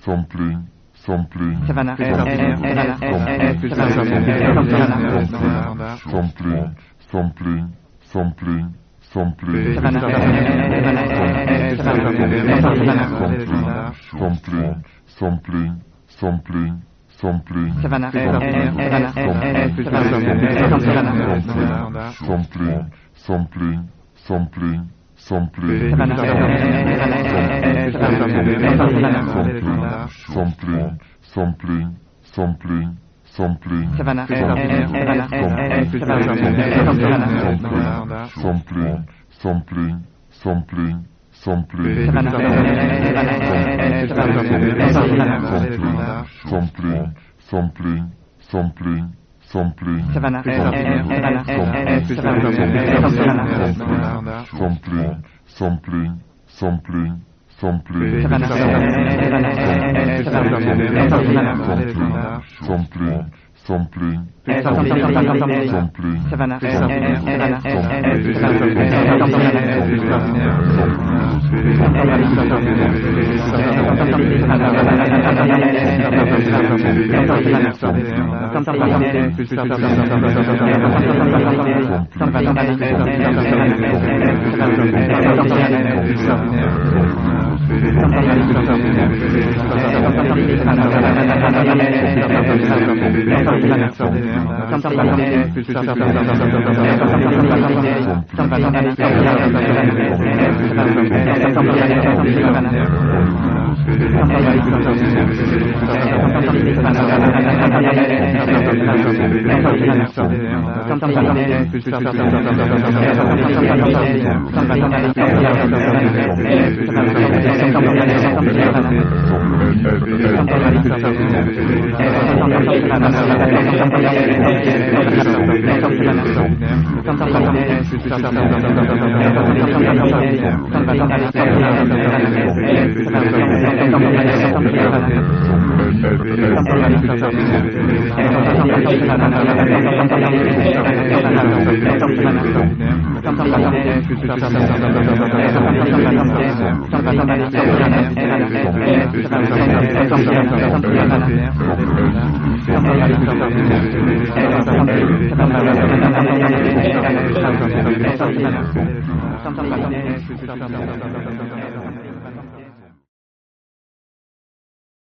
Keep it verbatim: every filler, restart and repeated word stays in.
sampling, sampling, Savannah, sampling, Savannah, sampling, sampling, sampling, Savannah, sampling, sampling, sampling, sampling, Savannah, sampling, sampling, sampling, sampling, sampling, sampling, sampling, sampling, Savannah, sampling, sampling, sampling, sampling, sampling, sampling, sampling, sampling, Savannah, sampling, sampling, sampling, sampling, sampling, sampling, sampling, Savannah, Savannah,